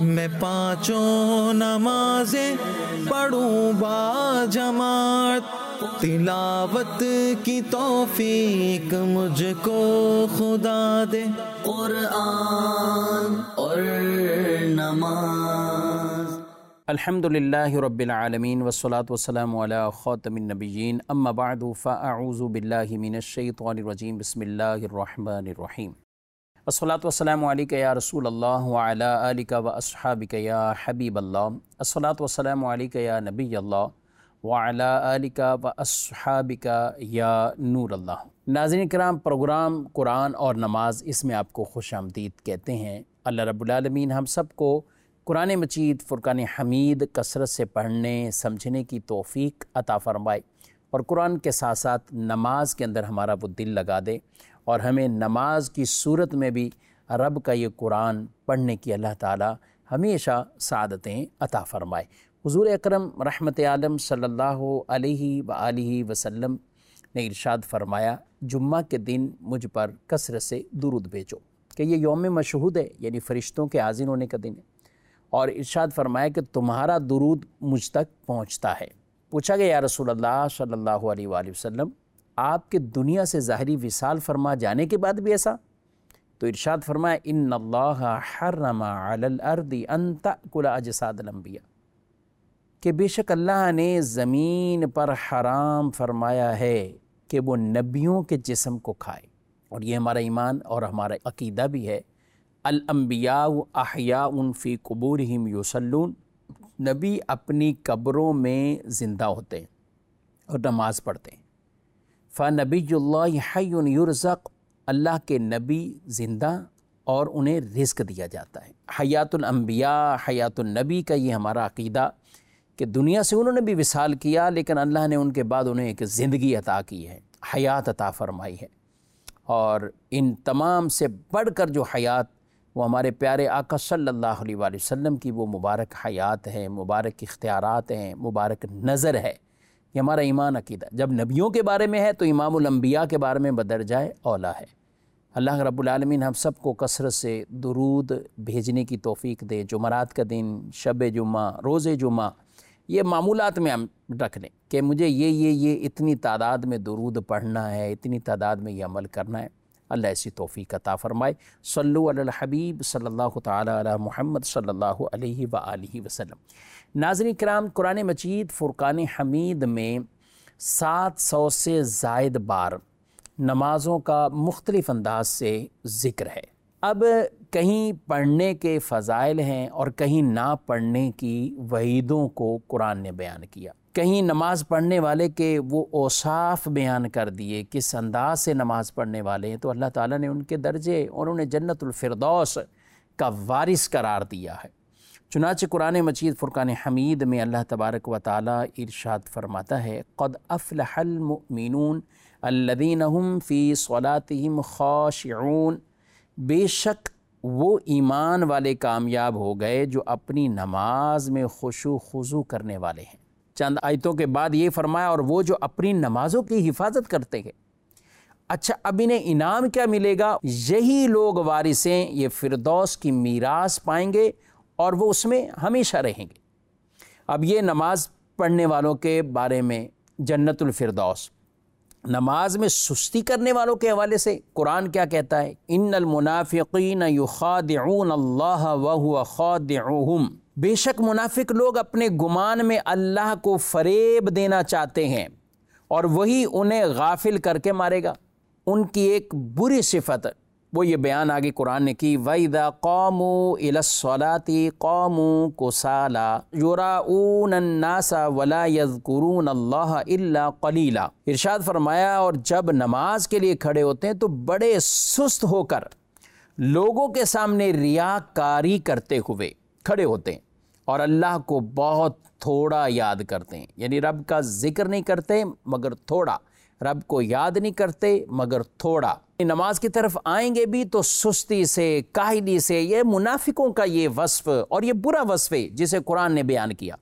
میں پانچوں نمازیں پڑھوں با جماعت، تلاوت کی توفیق مجھ کو خدا دے، قرآن اور نماز۔ الحمدللہ رب العالمین والصلاة والسلام علی خاتم النبیین، اما بعد فاعوذ باللہ من الشیطان الرجیم، بسم اللہ الرحمن الرحیم۔ الصلاة والسلام علیکہ یا رسول اللہ وعلی آلکہ واصحابکہ یا حبیب اللہ، الصلاة والسلام علیکہ یا نبی اللہ وعلی آلکہ واصحابکہ یا نور اللہ۔ ناظرین کرام، پروگرام قرآن اور نماز، اس میں آپ کو خوش آمدید کہتے ہیں۔ اللہ رب العالمین ہم سب کو قرآن مجید فرقان حمید کثرت سے پڑھنے سمجھنے کی توفیق عطا فرمائے، اور قرآن کے ساتھ ساتھ نماز کے اندر ہمارا وہ دل لگا دے، اور ہمیں نماز کی صورت میں بھی رب کا یہ قرآن پڑھنے کی اللہ تعالی ہمیشہ سعادتیں عطا فرمائے۔ حضور اکرم رحمت عالم صلی اللہ علیہ وآلہ وسلم نے ارشاد فرمایا، جمعہ کے دن مجھ پر کثرت سے درود بھیجو، کہ یہ یوم مشہود ہے، یعنی فرشتوں کے حاضر ہونے کا دن ہے، اور ارشاد فرمایا کہ تمہارا درود مجھ تک پہنچتا ہے۔ پوچھا گیا یا رسول اللہ صلی اللہ علیہ وآلہ وسلم، آپ کے دنیا سے ظاہری وصال فرما جانے کے بعد بھی ایسا؟ تو ارشاد فرمایا، ان اللہ حرم علی الارض ان تأکل اجساد الانبیاء، کہ بے شک اللہ نے زمین پر حرام فرمایا ہے کہ وہ نبیوں کے جسم کو کھائے، اور یہ ہمارا ایمان اور ہمارا عقیدہ بھی ہے۔ الانبیاء احیاء فی قبورہم یصلون، نبی اپنی قبروں میں زندہ ہوتے ہیں اور نماز پڑھتے ہیں۔ فنبی اللہ حی یرزق، اللہ کے نبی زندہ اور انہیں رزق دیا جاتا ہے۔ حیات الانبیاء حیات النبی کا یہ ہمارا عقیدہ کہ دنیا سے انہوں نے بھی وصال کیا، لیکن اللہ نے ان کے بعد انہیں ایک زندگی عطا کی ہے، حیات عطا فرمائی ہے، اور ان تمام سے بڑھ کر جو حیات وہ ہمارے پیارے آقا صلی اللہ علیہ وآلہ وسلم کی وہ مبارک حیات ہیں، مبارک اختیارات ہیں، مبارک نظر ہے۔ یہ ہمارا ایمان عقیدہ جب نبیوں کے بارے میں ہے تو امام الانبیاء کے بارے میں بدرجائے اولا ہے۔ اللہ رب العالمین ہم سب کو کثرت سے درود بھیجنے کی توفیق دے۔ جمعرات کا دن، شب جمعہ، روز جمعہ، یہ معمولات میں ہم رکھ لیں کہ مجھے یہ اتنی تعداد میں درود پڑھنا ہے، اتنی تعداد میں یہ عمل کرنا ہے۔ اللہ ایسی توفیق عطا فرمائے۔ صلو علی الحبیب صلی اللہ تعالی علی محمد صلی اللہ علیہ وآلہ وسلم۔ ناظرین کرام، قرآن مجید فرقان حمید میں 700 سے زائد بار نمازوں کا مختلف انداز سے ذکر ہے۔ اب کہیں پڑھنے کے فضائل ہیں اور کہیں نہ پڑھنے کی وعیدوں کو قرآن نے بیان کیا، کہیں نماز پڑھنے والے کے وہ اوصاف بیان کر دیے، کس انداز سے نماز پڑھنے والے ہیں، تو اللہ تعالیٰ نے ان کے درجے اور انہیں جنت الفردوس کا وارث قرار دیا ہے۔ چنانچہ قرآن مجید فرقان حمید میں اللہ تبارک و تعالیٰ ارشاد فرماتا ہے، قد افلح المؤمنون الذین هم فی صلاتہم خاشعون، بے شک وہ ایمان والے کامیاب ہو گئے جو اپنی نماز میں خشوع خضوع کرنے والے ہیں۔ چند آیتوں کے بعد یہ فرمایا، اور وہ جو اپنی نمازوں کی حفاظت کرتے ہیں۔ اچھا، اب انہیں انعام کیا ملے گا؟ یہی لوگ وارثیں یہ فردوس کی میراث پائیں گے اور وہ اس میں ہمیشہ رہیں گے۔ اب یہ نماز پڑھنے والوں کے بارے میں جنت الفردوس، نماز میں سستی کرنے والوں کے حوالے سے قرآن کیا کہتا ہے؟ ان المنافقین یخادعون اللہ وہو خادعہم، بے شک منافق لوگ اپنے گمان میں اللہ کو فریب دینا چاہتے ہیں اور وہی انہیں غافل کر کے مارے گا۔ ان کی ایک بری صفت وہ یہ بیان آگے قرآن نے کی، وَإِذَا قَامُوا إِلَى الصَّلَاةِ قَامُوا كُسَالَىٰ يُرَاءُونَ النَّاسَ وَلَا يَذْكُرُونَ اللَّهَ إِلَّا قَلِيلًا، ارشاد فرمایا، اور جب نماز کے لیے کھڑے ہوتے ہیں تو بڑے سست ہو کر لوگوں کے سامنے ریاکاری کرتے ہوئے کھڑے ہوتے ہیں، اور اللہ کو بہت تھوڑا یاد کرتے ہیں، یعنی رب کا ذکر نہیں کرتے مگر تھوڑا، رب کو یاد نہیں کرتے مگر تھوڑا۔ نماز کی طرف آئیں گے بھی تو سستی سے، کاہلی سے، یہ منافقوں کا یہ وصف اور یہ برا وصف ہے جسے قرآن نے بیان کیا۔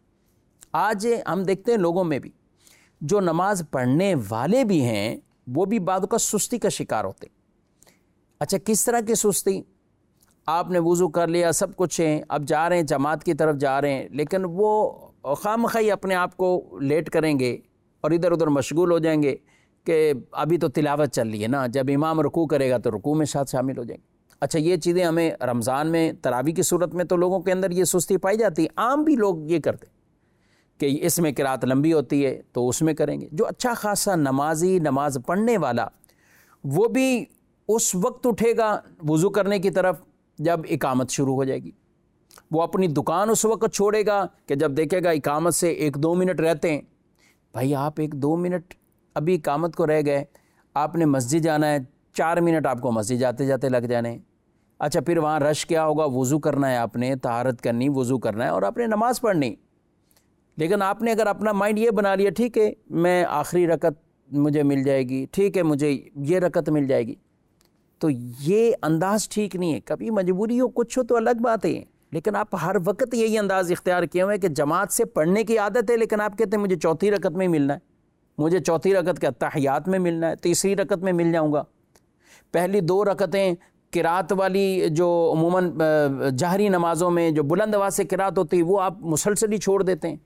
آج ہم دیکھتے ہیں لوگوں میں بھی جو نماز پڑھنے والے بھی ہیں وہ بھی بعض کا سستی کا شکار ہوتے ہیں۔ اچھا، کس طرح کی سستی؟ آپ نے وضو کر لیا، سب کچھ ہیں، اب جا رہے ہیں جماعت کی طرف جا رہے ہیں، لیکن وہ خواہ اپنے آپ کو لیٹ کریں گے اور ادھر ادھر مشغول ہو جائیں گے کہ ابھی تو تلاوت چل رہی ہے نا، جب امام رکوع کرے گا تو رکوع میں ساتھ شامل ہو جائیں گے۔ اچھا، یہ چیزیں ہمیں رمضان میں تراویح کی صورت میں تو لوگوں کے اندر یہ سستی پائی جاتی ہے، عام بھی لوگ یہ کرتے کہ اس میں قرات لمبی ہوتی ہے تو اس میں کریں گے۔ جو اچھا خاصا نمازی، نماز پڑھنے والا، وہ بھی اس وقت اٹھے گا وضو کرنے کی طرف جب اقامت شروع ہو جائے گی، وہ اپنی دکان اس وقت چھوڑے گا کہ جب دیکھے گا اقامت سے 1-2 منٹ رہتے ہیں۔ بھائی آپ 1-2 منٹ ابھی اقامت کو رہ گئے، آپ نے مسجد جانا ہے، 4 منٹ آپ کو مسجد جاتے جاتے لگ جانے ہیں۔ اچھا پھر وہاں رش کیا ہوگا، وضو کرنا ہے، آپ نے طہارت کرنی، وضو کرنا ہے اور آپ نے نماز پڑھنی۔ لیکن آپ نے اگر اپنا مائنڈ یہ بنا لیا ٹھیک ہے میں آخری رکعت مجھے مل جائے گی، ٹھیک ہے مجھے یہ رکعت مل جائے گی، تو یہ انداز ٹھیک نہیں ہے۔ کبھی مجبوری ہو کچھ ہو تو الگ بات ہے، لیکن آپ ہر وقت یہی انداز اختیار کیے ہوئے کہ جماعت سے پڑھنے کی عادت ہے، لیکن آپ کہتے ہیں مجھے چوتھی رکعت میں ملنا ہے، مجھے چوتھی رکعت کے اتحیات میں ملنا ہے، تیسری رکعت میں مل جاؤں گا، پہلی 2 رکعتیں قرات والی جو عموماً جہری نمازوں میں جو بلند آواز سے قرات ہوتی ہے وہ آپ مسلسل ہی چھوڑ دیتے ہیں۔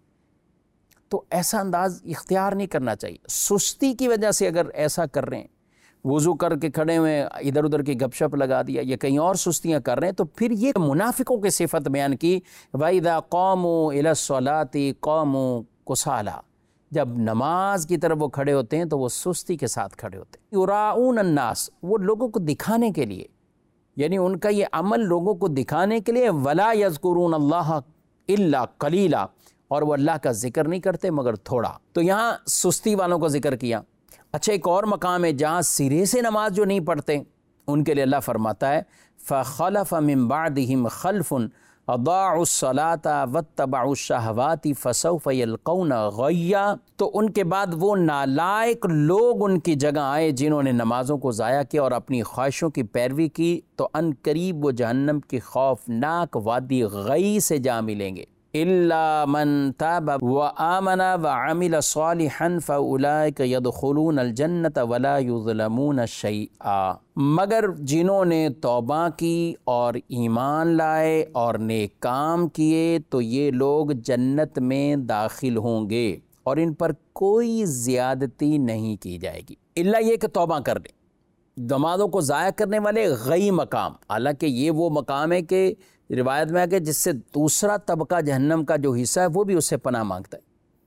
تو ایسا انداز اختیار نہیں کرنا چاہیے۔ سستی کی وجہ سے اگر ایسا کر رہے ہیں، وضو کر کے کھڑے ہوئے ادھر ادھر کی گپ شپ لگا دیا یا کہیں اور سستیاں کر رہے ہیں، تو پھر یہ منافقوں کی صفت بیان کی، وَإِذَا قَامُوا إِلَى الصَّلَاةِ قَامُوا كُسَالَىٰ، جب نماز کی طرف وہ کھڑے ہوتے ہیں تو وہ سستی کے ساتھ کھڑے ہوتے ہیں۔ یُرَاؤُونَ النَّاسَ، وہ لوگوں کو دکھانے کے لیے، یعنی ان کا یہ عمل لوگوں کو دکھانے کے لیے، وَلَا يَذْكُرُونَ اللَّهَ إِلَّا قَلِيلًا، اور وہ اللہ کا ذکر نہیں کرتے مگر تھوڑا۔ تو یہاں سستی والوں کو ذکر کیا۔ اچھا ایک اور مقام ہے جہاں سرے سے نماز جو نہیں پڑھتے ان کے لیے اللہ فرماتا ہے فَخَلَفَ مِن بَعْدِهِمْ خَلْفٌ أَضَاعُوا الصَّلَاةَ وَاتَّبَعُوا الشَّهَوَاتِ فَسَوْفَ يَلْقَوْنَ غَيًّا، تو ان کے بعد وہ نالائق لوگ ان کی جگہ آئے جنہوں نے نمازوں کو ضائع کیا اور اپنی خواہشوں کی پیروی کی، تو ان قریب وہ جہنم کی خوفناک وادی غی سے جا ملیں گے۔ إِلَّا مَن تَابَ وَآمَنَ وَعَمِلَ صَالِحًا فَأُولَٰئِكَ يَدْخُلُونَ الْجَنَّةَ وَلَا يُظْلَمُونَ شَيْئًا، مگر جنہوں نے توبہ کی اور ایمان لائے اور نیک کام کیے تو یہ لوگ جنت میں داخل ہوں گے اور ان پر کوئی زیادتی نہیں کی جائے گی، الا یہ کہ توبہ کر لیں۔ نمازوں کو ضائع کرنے والے غی مقام، حالانکہ یہ وہ مقام ہے کہ روایت میں ہے کہ جس سے دوسرا طبقہ جہنم کا جو حصہ ہے وہ بھی اس سے پناہ مانگتا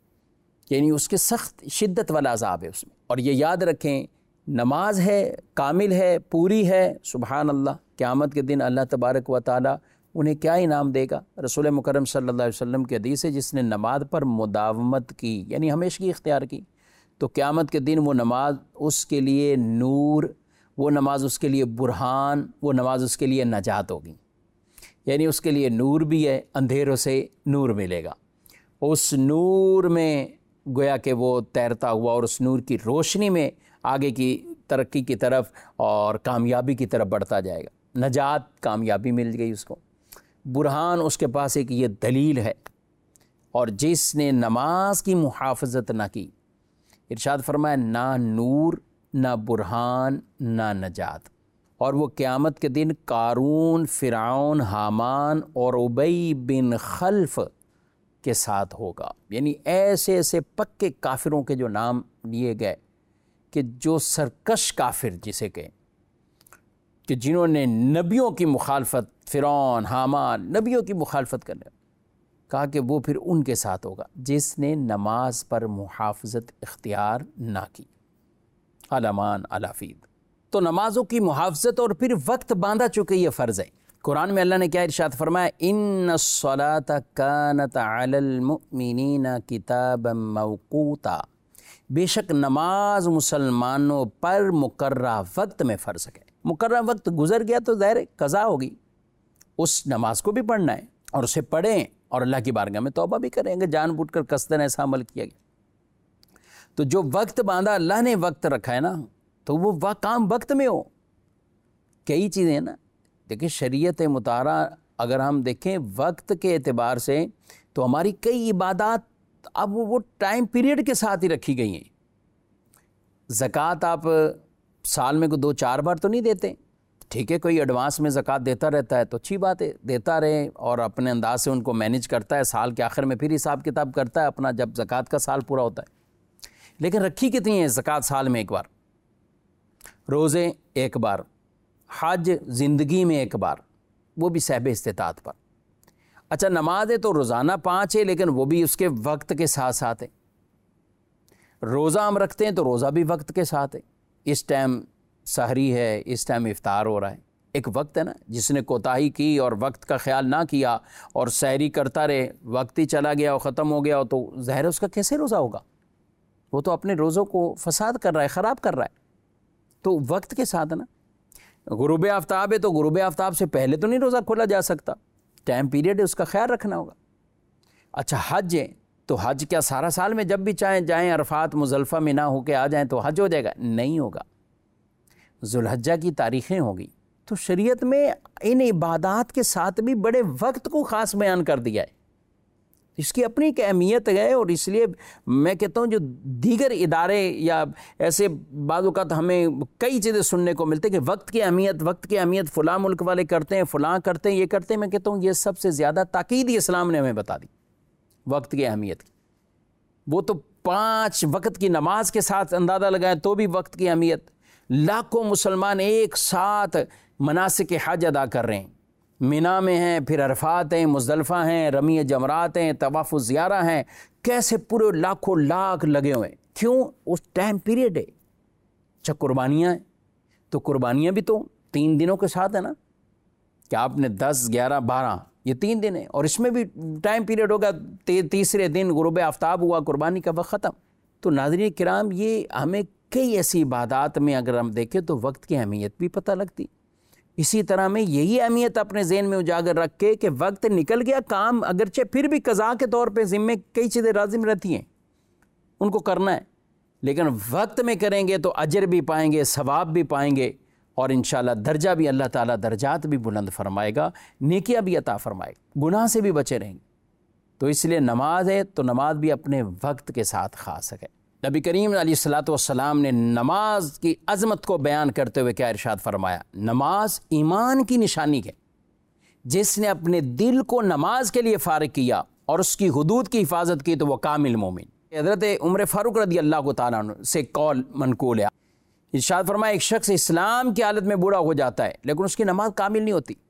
ہے، یعنی اس کے سخت شدت والا عذاب ہے اس میں۔ اور یہ یاد رکھیں نماز ہے، کامل ہے، پوری ہے، سبحان اللہ، قیامت کے دن اللہ تبارک و تعالی انہیں کیا انعام دے گا۔ رسول مکرم صلی اللہ علیہ وسلم کی حدیث ہے جس نے نماز پر مداومت کی یعنی ہمیشگی اختیار کی، تو قیامت کے دن وہ نماز اس کے لیے نور، وہ نماز اس کے لیے برہان، وہ نماز اس کے لیے نجات ہوگی، یعنی اس کے لیے نور بھی ہے، اندھیروں سے نور ملے گا، اس نور میں گویا کہ وہ تیرتا ہوا اور اس نور کی روشنی میں آگے کی ترقی کی طرف اور کامیابی کی طرف بڑھتا جائے گا۔ نجات، کامیابی مل گئی اس کو، برہان اس کے پاس ایک یہ دلیل ہے۔ اور جس نے نماز کی محافظت نہ کی، ارشاد فرمایا نہ نور، نہ برہان، نہ نجات، اور وہ قیامت کے دن قارون، فرعون، حامان اور ابی بن خلف کے ساتھ ہوگا، یعنی ایسے ایسے پکے کافروں کے جو نام لیے گئے کہ جو سرکش کافر جسے کہیں کہ جنہوں نے نبیوں کی مخالفت، فرعون، حامان، نبیوں کی مخالفت کرنے، کہا کہ وہ پھر ان کے ساتھ ہوگا جس نے نماز پر محافظت اختیار نہ کی۔ علامان علافید، تو نمازوں کی محافظت اور پھر وقت باندھا چکے یہ فرض ہے۔ قرآن میں اللہ نے کیا ارشاد فرمایا، ان الصلاۃ کانت علی المؤمنین کتابا موقوتا، بے شک نماز مسلمانوں پر مقررہ وقت میں فرض ہے۔ مقررہ وقت گزر گیا تو ظاہر قضا ہوگی، اس نماز کو بھی پڑھنا ہے اور اسے پڑھیں اور اللہ کی بارگاہ میں توبہ بھی کریں گے جان بوجھ کر قصدن ایسا عمل کیا گیا۔ تو جو وقت باندھا اللہ نے وقت رکھا ہے نا، تو وہ کام وقت میں ہو۔ کئی چیزیں ہیں نا، دیکھیں شریعت مطہرہ اگر ہم دیکھیں وقت کے اعتبار سے تو ہماری کئی عبادات اب وہ ٹائم پیریڈ کے ساتھ ہی رکھی گئی ہیں۔ زکوٰۃ آپ سال میں کو 2-4 بار تو نہیں دیتے، ٹھیک ہے کوئی ایڈوانس میں زکوٰۃ دیتا رہتا ہے تو اچھی بات ہے، دیتا رہے اور اپنے انداز سے ان کو مینیج کرتا ہے، سال کے آخر میں پھر حساب کتاب کرتا ہے اپنا جب زکوٰۃ کا سال پورا ہوتا ہے۔ لیکن رکھی کتنی ہے زکوٰۃ؟ سال میں ایک بار، روزے ایک بار، حج زندگی میں ایک بار، وہ بھی صاحب استطاعت پر۔ اچھا نماز ہے تو روزانہ 5 ہے، لیکن وہ بھی اس کے وقت کے ساتھ ساتھ ہے۔ روزہ ہم رکھتے ہیں تو روزہ بھی وقت کے ساتھ ہے، اس ٹائم سحری ہے، اس ٹائم افطار ہو رہا ہے، ایک وقت ہے نا۔ جس نے کوتاہی کی اور وقت کا خیال نہ کیا اور سحری کرتا رہے، وقت ہی چلا گیا اور ختم ہو گیا تو ظاہر ہے اس کا کیسے روزہ ہوگا؟ وہ تو اپنے روزوں کو فساد کر رہا ہے، خراب کر رہا ہے۔ تو وقت کے ساتھ نا، غروب آفتاب ہے تو غروب آفتاب سے پہلے تو نہیں روزہ کھولا جا سکتا، ٹائم پیریڈ ہے، اس کا خیال رکھنا ہوگا۔ اچھا حج ہے تو حج کیا سارا سال میں جب بھی چاہیں جائیں، عرفات مزدلفہ میں نہ ہو کے آ جائیں تو حج ہو جائے گا؟ نہیں ہوگا، ذوالحجہ کی تاریخیں ہوگی۔ تو شریعت میں ان عبادات کے ساتھ بھی بڑے وقت کو خاص بیان کر دیا ہے، اس کی اپنی ایک اہمیت ہے۔ اور اس لیے میں کہتا ہوں جو دیگر ادارے یا ایسے بعض اوقات ہمیں کئی چیزیں سننے کو ملتے ہیں کہ وقت کی اہمیت فلاں ملک والے کرتے ہیں، فلاں کرتے ہیں، یہ کرتے ہیں، میں کہتا ہوں یہ سب سے زیادہ تاکید اسلام نے ہمیں بتا دی وقت کی اہمیت کی۔ وہ تو 5 وقت کی نماز کے ساتھ اندازہ لگائیں تو بھی وقت کی اہمیت۔ لاکھوں مسلمان ایک ساتھ مناسک حج ادا کر رہے ہیں، مینا میں ہیں، پھر عرفات ہیں، مزدلفہ ہیں، رمی جمرات ہیں، طواف الزیارہ ہیں، کیسے پورے لاکھوں لاکھ لگے ہوئے ہیں۔ کیوں؟ اس ٹائم پیریڈ ہے۔ اچھا قربانیاں ہیں تو قربانیاں بھی تو 3 دنوں کے ساتھ ہے نا، کہ آپ نے 10 11 12 یہ 3 دن ہیں، اور اس میں بھی ٹائم پیریڈ ہوگا، تیسرے دن غروب آفتاب ہوا، قربانی کا وقت ختم۔ تو ناظرین کرام یہ ہمیں کئی ایسی عبادات میں اگر ہم دیکھیں تو وقت کی اہمیت بھی پتہ لگتی۔ اسی طرح میں یہی اہمیت اپنے ذہن میں اجاگر رکھ کے کہ وقت نکل گیا، کام اگرچہ پھر بھی قضا کے طور پہ ذمے کئی چیزیں لازم رہتی ہیں، ان کو کرنا ہے، لیکن وقت میں کریں گے تو اجر بھی پائیں گے، ثواب بھی پائیں گے، اور انشاءاللہ درجہ بھی اللہ تعالیٰ درجات بھی بلند فرمائے گا، نیکیاں بھی عطا فرمائے گا، گناہ سے بھی بچے رہیں گے۔ تو اس لیے نماز ہے تو نماز بھی اپنے وقت کے ساتھ خاص ہے۔ نبی کریم علیہ الصلوۃ والسلام نے نماز کی عظمت کو بیان کرتے ہوئے کیا ارشاد فرمایا؟ نماز ایمان کی نشانی ہے، جس نے اپنے دل کو نماز کے لیے فارغ کیا اور اس کی حدود کی حفاظت کی تو وہ کامل مومن۔ حضرت عمر فاروق رضی اللہ تعالیٰ عنہ سے قول منقول ہے، ارشاد فرمایا ایک شخص اسلام کی حالت میں بوڑھا ہو جاتا ہے لیکن اس کی نماز کامل نہیں ہوتی۔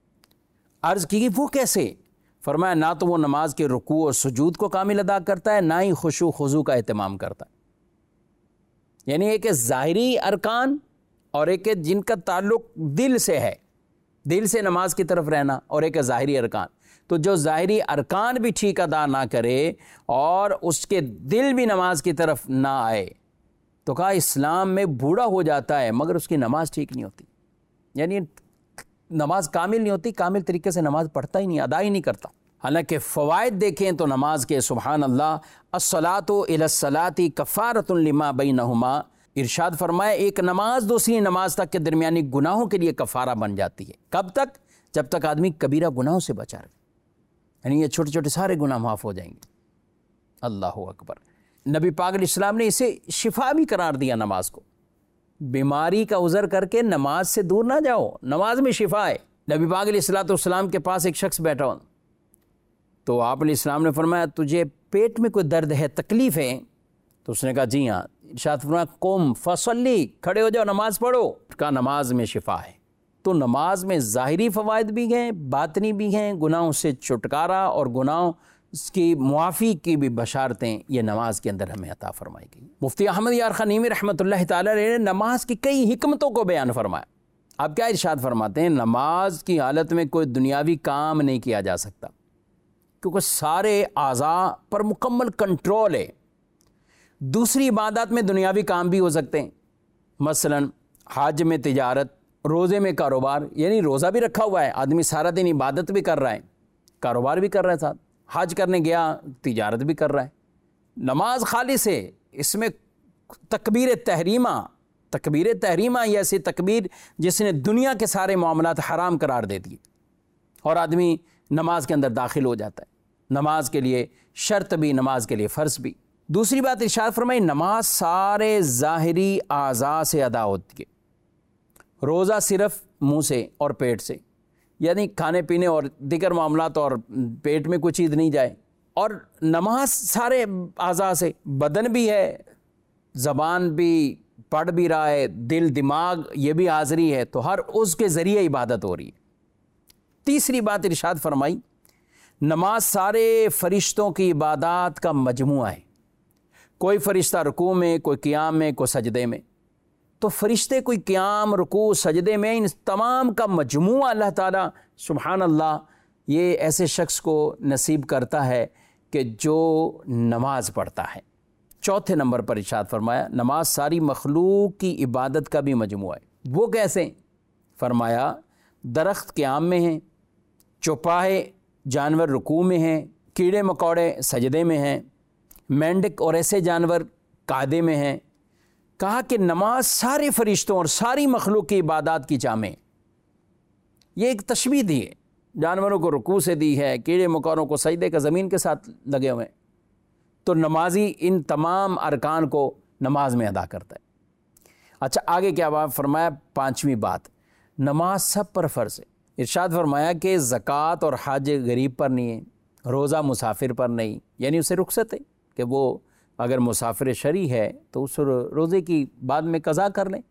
عرض کی وہ کیسے؟ فرمایا نہ تو وہ نماز کے رکوع اور سجود کو کامل ادا کرتا ہے، نہ ہی خشوع خضوع کا اہتمام کرتا ہے۔ یعنی ایک ظاہری ارکان اور ایک جن کا تعلق دل سے ہے، دل سے نماز کی طرف رہنا، اور ایک ظاہری ارکان۔ تو جو ظاہری ارکان بھی ٹھیک ادا نہ کرے اور اس کے دل بھی نماز کی طرف نہ آئے تو کہا اسلام میں بوڑھا ہو جاتا ہے مگر اس کی نماز ٹھیک نہیں ہوتی، یعنی نماز کامل نہیں ہوتی، کامل طریقے سے نماز پڑھتا ہی نہیں، ادا ہی نہیں کرتا۔ حالانکہ فوائد دیکھیں تو نماز کے سبحان اللہ، الصلاۃ الی الصلاۃ کفارۃ لما بینہما، ارشاد فرمایا ایک نماز دوسری نماز تک کے درمیانی گناہوں کے لیے کفارہ بن جاتی ہے۔ کب تک؟ جب تک آدمی کبیرہ گناہوں سے بچا رہے، یعنی یہ چھوٹے چھوٹے سارے گناہ معاف ہو جائیں گے۔ اللہ اکبر۔ نبی پاک علیہ السلام نے اسے شفا بھی قرار دیا نماز کو۔ بیماری کا عذر کر کے نماز سے دور نہ جاؤ، نماز میں شفا ہے۔ نبی پاک علیہ السلام کے پاس ایک شخص بیٹھا ہو تو آپ علیہ السلام نے فرمایا تجھے پیٹ میں کوئی درد ہے، تکلیف ہے؟ تو اس نے کہا جی ہاں۔ ارشاد فرمایا قم فصلی، کھڑے ہو جاؤ نماز پڑھو۔ کہا نماز میں شفا ہے۔ تو نماز میں ظاہری فوائد بھی ہیں، باطنی بھی ہیں، گناہوں سے چھٹکارا اور گناہوں کی معافی کی بھی بشارتیں یہ نماز کے اندر ہمیں عطا فرمائی گئی۔ مفتی احمد یار خنیمی رحمۃ اللہ تعالی علیہ نے نماز کی کئی حکمتوں کو بیان فرمایا۔ اب کیا ارشاد فرماتے ہیں؟ نماز کی حالت میں کوئی دنیاوی کام نہیں کیا جا سکتا کیونکہ سارے اعضاء پر مکمل کنٹرول ہے۔ دوسری عبادات میں دنیاوی کام بھی ہو سکتے ہیں، مثلا حج میں تجارت، روزے میں کاروبار، یعنی روزہ بھی رکھا ہوا ہے آدمی، سارا دن عبادت بھی کر رہا ہے، کاروبار بھی کر رہا ہے، ساتھ حج کرنے گیا تجارت بھی کر رہا ہے۔ نماز خالص ہے، اس میں تکبیر تحریمہ یہ ایسی تکبیر جس نے دنیا کے سارے معاملات حرام قرار دے دیے اور آدمی نماز کے اندر داخل ہو جاتا ہے۔ نماز کے لیے شرط بھی، نماز کے لیے فرض بھی۔ دوسری بات ارشاد فرمائی نماز سارے ظاہری اعضاء سے ادا ہوتی ہے۔ روزہ صرف منہ سے اور پیٹ سے، یعنی کھانے پینے اور دیگر معاملات اور پیٹ میں کوئی چیز نہیں جائے، اور نماز سارے اعضاء سے، بدن بھی ہے، زبان بھی پڑھ بھی رہا ہے، دل دماغ یہ بھی حاضری ہے، تو ہر اس کے ذریعے عبادت ہو رہی ہے۔ تیسری بات ارشاد فرمائی، نماز سارے فرشتوں کی عبادات کا مجموعہ ہے، کوئی فرشتہ رکوع میں، کوئی قیام میں، کوئی سجدے میں، تو فرشتے کوئی قیام، رکوع، سجدے میں، ان تمام کا مجموعہ اللہ تعالیٰ سبحان اللہ یہ ایسے شخص کو نصیب کرتا ہے کہ جو نماز پڑھتا ہے۔ چوتھے نمبر پر ارشاد فرمایا نماز ساری مخلوق کی عبادت کا بھی مجموعہ ہے۔ وہ کیسے؟ فرمایا درخت قیام میں ہیں، چوپائے جانور رکوع میں ہیں، کیڑے مکوڑے سجدے میں ہیں، مینڈک اور ایسے جانور قاعدے میں ہیں۔ کہا کہ نماز سارے فرشتوں اور ساری مخلوق کی عبادات کی جامع ہے۔ یہ ایک تشبیہ دی ہے، جانوروں کو رکوع سے دی ہے، کیڑے مکوڑوں کو سجدے کا زمین کے ساتھ لگے ہوئے ہیں، تو نمازی ان تمام ارکان کو نماز میں ادا کرتا ہے۔ اچھا آگے کیا بات فرمایا؟ پانچویں بات، نماز سب پر فرض ہے۔ ارشاد فرمایا کہ زکوٰۃ اور حج غریب پر نہیں ہے، روزہ مسافر پر نہیں، یعنی اسے رخصت ہے کہ وہ اگر مسافر شرعی ہے تو اس روزے کی بعد میں قضا کر لیں،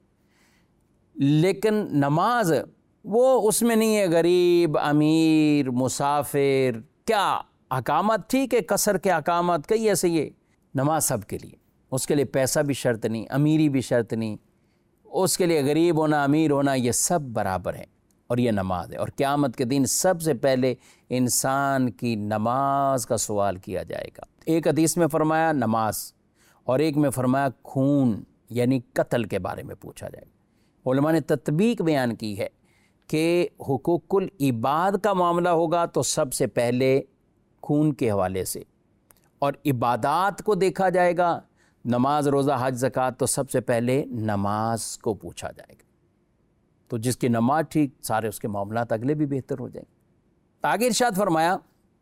لیکن نماز وہ اس میں نہیں ہے، غریب، امیر، مسافر، کیا احکامات ٹھیک ہے، قصر کے احکامات کئی ایسے، یہ نماز سب کے لیے، اس کے لیے پیسہ بھی شرط نہیں، امیری بھی شرط نہیں، اس کے لیے غریب ہونا، امیر ہونا، یہ سب برابر ہے، اور یہ نماز ہے۔ اور قیامت کے دن سب سے پہلے انسان کی نماز کا سوال کیا جائے گا۔ ایک حدیث میں فرمایا نماز، اور ایک میں فرمایا خون یعنی قتل کے بارے میں پوچھا جائے گا۔ علماء نے تطبیق بیان کی ہے کہ حقوق العباد کا معاملہ ہوگا تو سب سے پہلے خون کے حوالے سے، اور عبادات کو دیکھا جائے گا، نماز، روزہ، حج، زکوٰۃ، تو سب سے پہلے نماز کو پوچھا جائے گا۔ تو جس کی نماز ٹھیک، سارے اس کے معاملات اگلے بھی بہتر ہو جائیں گے۔ آگے ارشاد فرمایا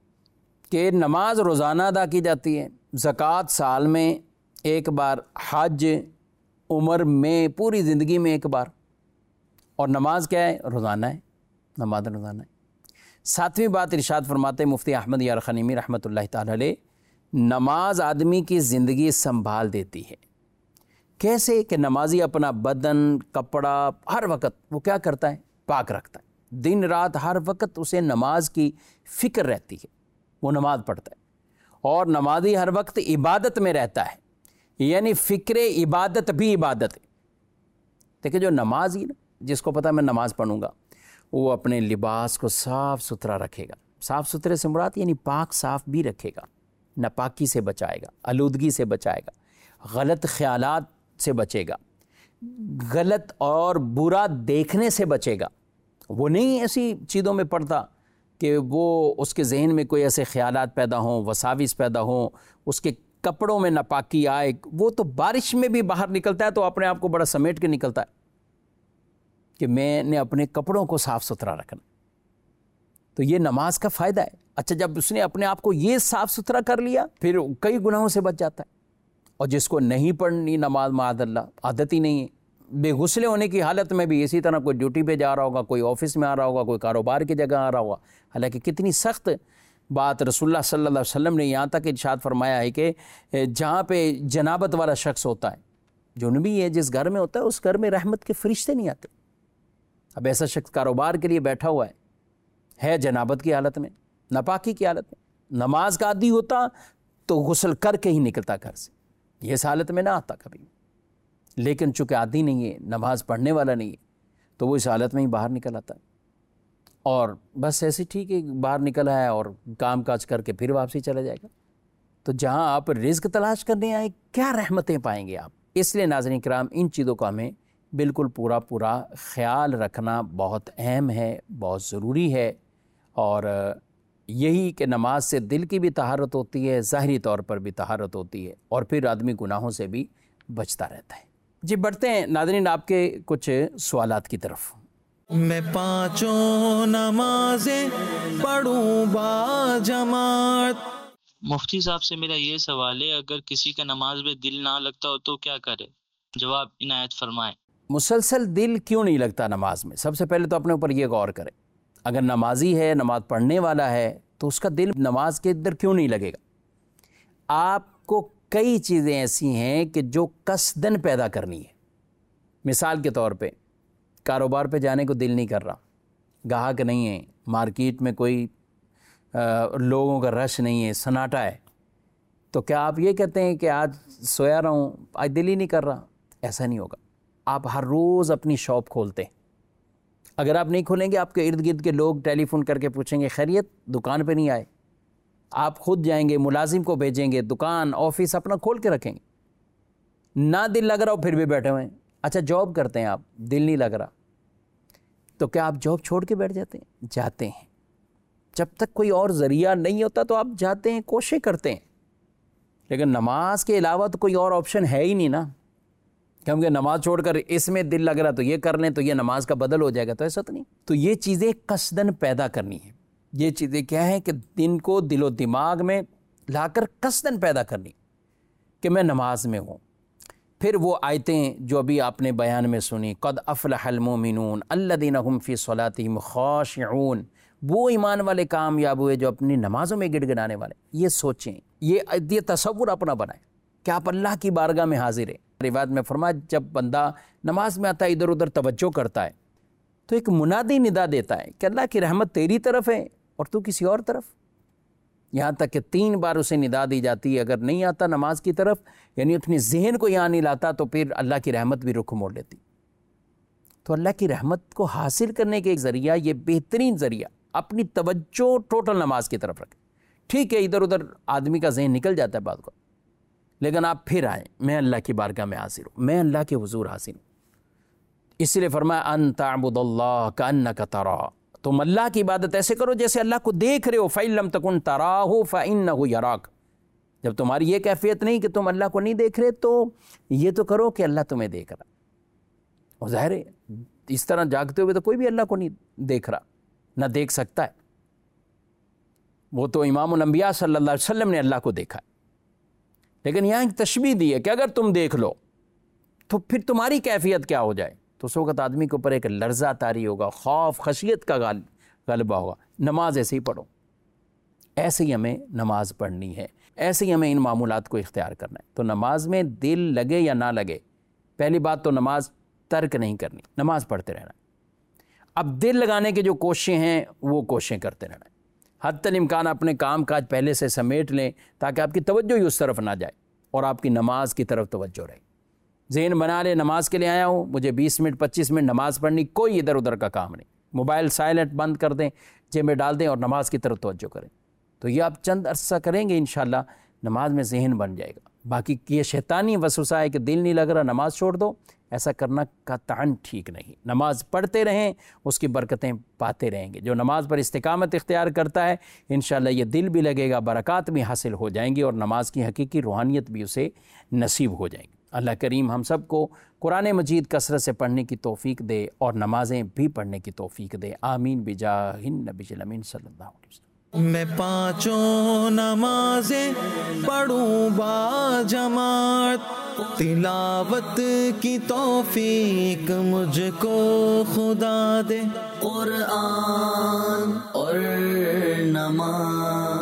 کہ نماز روزانہ ادا کی جاتی ہے، زکوٰۃ سال میں ایک بار، حج عمر میں پوری زندگی میں ایک بار، اور نماز کیا ہے؟ روزانہ ہے، نماز روزانہ ہے۔ ساتویں بات ارشاد فرماتے مفتی احمد یار خنیمی رحمۃ اللہ تعالی علیہ، نماز آدمی کی زندگی سنبھال دیتی ہے۔ کیسے؟ کہ نمازی اپنا بدن، کپڑا ہر وقت وہ کیا کرتا ہے؟ پاک رکھتا ہے، دن رات ہر وقت اسے نماز کی فکر رہتی ہے، وہ نماز پڑھتا ہے، اور نمازی ہر وقت عبادت میں رہتا ہے، یعنی فکر عبادت بھی عبادت ہے۔ دیکھیں جو نمازی نا، جس کو پتہ میں نماز پڑھوں گا، وہ اپنے لباس کو صاف ستھرا رکھے گا۔ صاف ستھرے سے مراد یعنی پاک صاف بھی رکھے گا، ناپاکی سے بچائے گا، آلودگی سے بچائے گا، غلط خیالات سے بچے گا، غلط اور برا دیکھنے سے بچے گا۔ وہ نہیں ایسی چیزوں میں پڑتا کہ وہ اس کے ذہن میں کوئی ایسے خیالات پیدا ہوں، وساوس پیدا ہوں، اس کے کپڑوں میں ناپاکی آئے۔ وہ تو بارش میں بھی باہر نکلتا ہے تو اپنے آپ کو بڑا سمیٹ کے نکلتا ہے کہ میں نے اپنے کپڑوں کو صاف ستھرا رکھنا۔ تو یہ نماز کا فائدہ ہے۔ اچھا جب اس نے اپنے آپ کو یہ صاف ستھرا کر لیا، پھر کئی گناہوں سے بچ جاتا ہے۔ اور جس کو نہیں پڑھنی نماز، معاذ اللہ، عادت ہی نہیں ہے، بے غسل ہونے کی حالت میں بھی اسی طرح کوئی ڈیوٹی پہ جا رہا ہوگا، کوئی آفس میں آ رہا ہوگا، کوئی کاروبار کی جگہ آ رہا ہوگا، حالانکہ کتنی سخت بات رسول اللہ صلی اللہ علیہ وسلم نے یہاں تک ارشاد فرمایا ہے کہ جہاں پہ جنابت والا شخص ہوتا ہے، جنبی ہے، جس گھر میں ہوتا ہے اس گھر میں رحمت کے فرشتے نہیں آتے۔ اب ایسا شخص کاروبار کے لیے بیٹھا ہوا ہے جنابت کی حالت میں، ناپاکی کی حالت میں، نماز کا عادی ہوتا تو غسل کر کے ہی نکلتا گھر سے، یہ اس حالت میں نہ آتا کبھی، لیکن چونکہ عادی نہیں ہے، نماز پڑھنے والا نہیں ہے، تو وہ اس حالت میں ہی باہر نکل آتا ہے، اور بس ایسے ٹھیک ہے باہر نکل آیا اور کام کاج کر کے پھر واپسی چلا جائے گا۔ تو جہاں آپ رزق تلاش کرنے آئے، کیا رحمتیں پائیں گے آپ۔ اس لیے ناظرین کرام، ان چیزوں کا ہمیں بالکل پورا خیال رکھنا بہت اہم ہے، بہت ضروری ہے، اور یہی کہ نماز سے دل کی بھی طہارت ہوتی ہے، ظاہری طور پر بھی طہارت ہوتی ہے، اور پھر آدمی گناہوں سے بھی بچتا رہتا ہے۔ جی بڑھتے ہیں ناظرین آپ کے کچھ سوالات کی طرف۔ میں پانچوں نمازیں پڑھوں با جماعت۔ مفتی صاحب سے میرا یہ سوال ہے، اگر کسی کا نماز میں دل نہ لگتا ہو تو کیا کرے؟ جواب عنایت فرمائیں۔ مسلسل دل کیوں نہیں لگتا نماز میں؟ سب سے پہلے تو اپنے اوپر یہ غور کریں، اگر نمازی ہے، نماز پڑھنے والا ہے، تو اس کا دل نماز کے اندر کیوں نہیں لگے گا؟ آپ کو کئی چیزیں ایسی ہیں کہ جو قصدن پیدا کرنی ہے۔ مثال کے طور پہ کاروبار پہ جانے کو دل نہیں کر رہا، گاہک نہیں ہے، مارکیٹ میں کوئی لوگوں کا رش نہیں ہے، سناٹا ہے، تو کیا آپ یہ کہتے ہیں کہ آج سویا رہا ہوں، آج دل ہی نہیں کر رہا؟ ایسا نہیں ہوگا۔ آپ ہر روز اپنی شاپ کھولتے ہیں، اگر آپ نہیں کھولیں گے آپ کے ارد گرد کے لوگ ٹیلی فون کر کے پوچھیں گے خیریت، دکان پہ نہیں آئے؟ آپ خود جائیں گے، ملازم کو بھیجیں گے، دکان آفس اپنا کھول کے رکھیں گے، نہ دل لگ رہا ہو پھر بھی بیٹھے ہوئے ہیں۔ اچھا جاب کرتے ہیں آپ، دل نہیں لگ رہا، تو کیا آپ جاب چھوڑ کے بیٹھ جاتے ہیں؟ جاتے ہیں۔ جب تک کوئی اور ذریعہ نہیں ہوتا تو آپ جاتے ہیں، کوشش کرتے ہیں، لیکن نماز کے علاوہ تو کوئی اور آپشن ہے ہی نہیں نا، کیونکہ نماز چھوڑ کر اس میں دل لگ رہا تو یہ کر لیں تو یہ نماز کا بدل ہو جائے گا، تو ایسا تو نہیں۔ تو یہ چیزیں قصدن پیدا کرنی ہے۔ یہ چیزیں کیا ہیں کہ دن کو دل و دماغ میں لا کر قصدن پیدا کرنی کہ میں نماز میں ہوں۔ پھر وہ آیتیں جو ابھی آپ نے بیان میں سنی، قد افلح المؤمنون الذین هم فی صلاتہم خاشعون، وہ ایمان والے کامیاب ہوئے جو اپنی نمازوں میں گڑ گڑانے والے۔ یہ سوچیں، یہ تصور اپنا بنائیں کہ آپ اللہ کی بارگاہ میں حاضر ہیں۔ روایت میں فرمایا جب بندہ نماز میں آتا ہے ادھر ادھر توجہ کرتا ہے تو ایک منادی ندا دیتا ہے کہ اللہ کی رحمت تیری طرف ہے اور تو کسی اور طرف، یہاں تک کہ 3 بار اسے ندا دی جاتی ہے۔ اگر نہیں آتا نماز کی طرف، یعنی اپنے ذہن کو یہاں نہیں لاتا، تو پھر اللہ کی رحمت بھی رخ موڑ لیتی۔ تو اللہ کی رحمت کو حاصل کرنے کے ایک ذریعہ، یہ بہترین ذریعہ، اپنی توجہ ٹوٹل نماز کی طرف رکھیں۔ ٹھیک ہے ادھر ادھر آدمی کا ذہن نکل جاتا ہے بات کو، لیکن آپ پھر آئیں، میں اللہ کی بارگاہ میں حاضر ہوں، میں اللہ کے حضور حاضر ہوں۔ اس لیے فرمایا ان تعبد اللہ کأنک تراہ، تم اللہ کی عبادت ایسے کرو جیسے اللہ کو دیکھ رہے ہو، فإن لم تکن تراہ فإنہ یراک۔ جب تمہاری یہ کیفیت نہیں کہ تم اللہ کو نہیں دیکھ رہے، تو یہ تو کرو کہ اللہ تمہیں دیکھ رہا۔ اور ظاہر ہے اس طرح جاگتے ہوئے تو کوئی بھی اللہ کو نہیں دیکھ رہا، نہ دیکھ سکتا ہے۔ وہ تو امام الانبیاء صلی اللہ علیہ وسلم نے اللہ کو دیکھا ہے، لیکن یہاں ایک تشبیہ دی ہے کہ اگر تم دیکھ لو تو پھر تمہاری کیفیت کیا ہو جائے۔ تو اس وقت آدمی کے اوپر ایک لرزہ طاری ہوگا، خوف خشیت کا غلبہ ہوگا۔ نماز ایسے ہی پڑھو، ایسے ہی ہمیں نماز پڑھنی ہے، ایسے ہی ہمیں ان معمولات کو اختیار کرنا ہے۔ تو نماز میں دل لگے یا نہ لگے، پہلی بات تو نماز ترک نہیں کرنی، نماز پڑھتے رہنا۔ اب دل لگانے کی جو کوششیں ہیں وہ کوششیں کرتے رہنا ہے۔ حتی الامکان اپنے کام کاج پہلے سے سمیٹ لیں تاکہ آپ کی توجہ ہی اس طرف نہ جائے اور آپ کی نماز کی طرف توجہ رہے۔ ذہن بنا لے نماز کے لیے آیا ہوں، مجھے 20 منٹ 25 منٹ نماز پڑھنی، کوئی ادھر ادھر کا کام نہیں، موبائل سائلنٹ بند کر دیں، جیب میں ڈال دیں اور نماز کی طرف توجہ کریں۔ تو یہ آپ چند عرصہ کریں گے انشاءاللہ نماز میں ذہن بن جائے گا۔ باقی یہ شیطانی وسوسہ ہے کہ دل نہیں لگ رہا نماز چھوڑ دو، ایسا کرنا قطعاً ٹھیک نہیں۔ نماز پڑھتے رہیں، اس کی برکتیں پاتے رہیں گے۔ جو نماز پر استقامت اختیار کرتا ہے انشاءاللہ یہ دل بھی لگے گا، برکات بھی حاصل ہو جائیں گی اور نماز کی حقیقی روحانیت بھی اسے نصیب ہو جائیں گی۔ اللہ کریم ہم سب کو قرآن مجید کثرت سے پڑھنے کی توفیق دے اور نمازیں بھی پڑھنے کی توفیق دے، آمین بجاہ النبی الامین صلی اللہ علیہ وسلم۔ میں 5 نمازیں پڑھوں با جماعت، تلاوت کی توفیق مجھ کو خدا دے، قرآن اور نماز